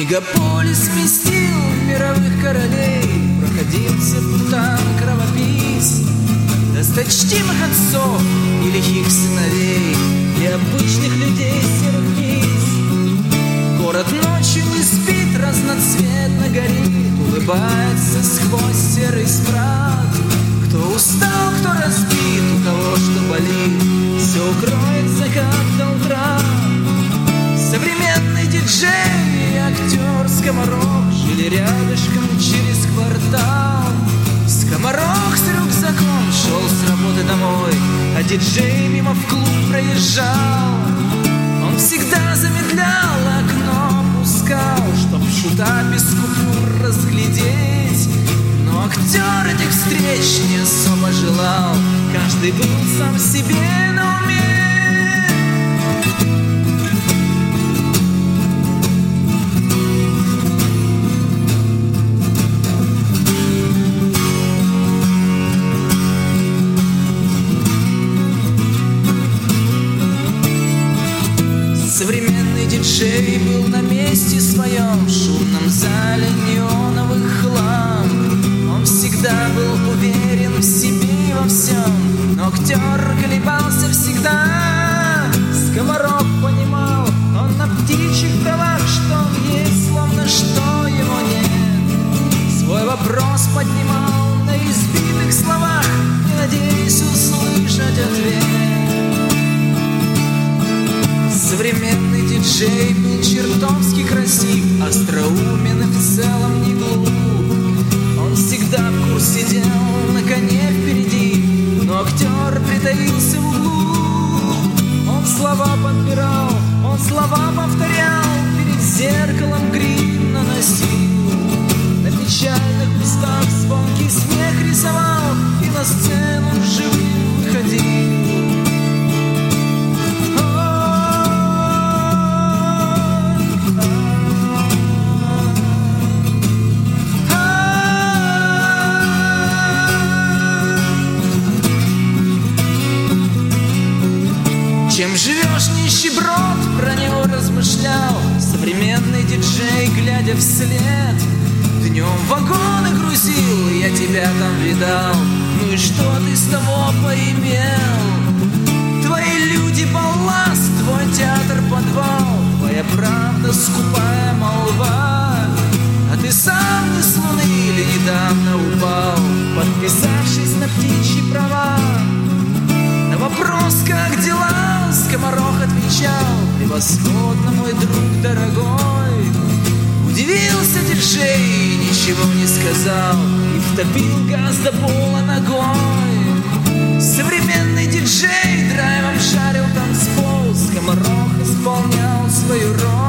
Мегаполис вместил мировых королей, проходимцев там кровопийц, досточтимых отцов и лихих сыновей, и обычных людей серых ниц. Город ночью не спит, разноцветно горит, улыбается сквозь серый смрад. Кто устал, кто разбит, у кого что болит, все укроет закат до утра. Современный диджей и актер Скоморох жили рядышком через квартал. Скоморох с рюкзаком шел с работы домой, а диджей мимо в клуб проезжал. Он всегда замедлял, окно опускал, чтоб шута без купюр разглядеть. Но актер этих встреч не особо желал, каждый был сам себе на уме. Современный диджей был на месте своем, в шумном зале неоновых ламп. Он всегда был уверен в себе и во всем, но актер колебался всегда. Скоморох понимал, он на птичьих правах, что он есть, словно что его нет. Свой вопрос поднимал на избитых словах, не надеясь услышать ответ. Современный диджей был чертовски красив, остроумен и в целом не глуп. Он всегда в курсе дел, на коне впереди, но актер притаился в углу. Он слова подбирал, он слова повторял, перед зеркалом грим наносил. На печальных устах звонкий смех рисовал и на сцену живым выходил. Чем живешь, нищеброд, про него размышлял современный диджей, глядя вслед. Днем вагоны грузил, я тебя там видал, ну и что ты с того поимел? Твои люди балласт, твой театр подвал, твоя правда скупая молва. А ты сам не с луны или недавно упал, подписавшись на птичьи права. На вопрос, как дела, Скоморох отвечал: превосходно, мой друг дорогой. Удивился диджей, ничего не сказал и втопил газ до пола ногой. Современный диджей драйвом шарил танцпол, Скоморох исполнял свою роль.